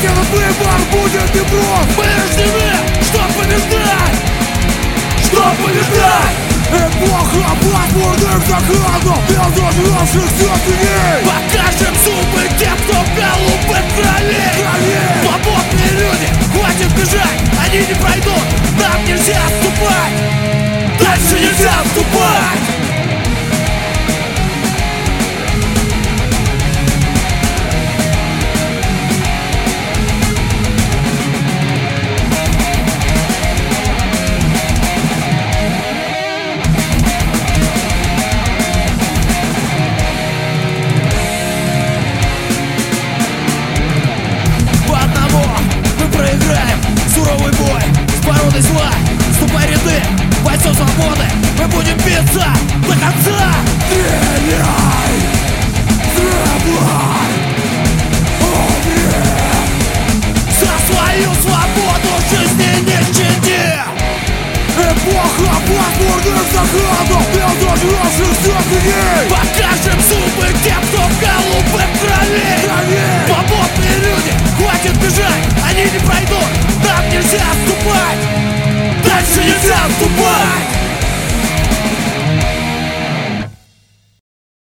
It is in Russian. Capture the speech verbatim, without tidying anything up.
Ведь этот выбор будет непрост. Мы рождены, чтоб побеждать, чтоб побеждать. Эпоха пасмурных законов, без отросшихся теней. Покажем зубы тем, кто в голубых крови. Свободные люди, хватит бежать, они не пройдут. Нам нельзя отступать, дальше нельзя отступать. Суровый бой с породой зла. Вступай в ряды бойцов свободы. Мы будем биться до конца. Стреляй! Требуй! Умри! За свою свободу жизни не щади. Эпоха пасмурных законов, без отросшихся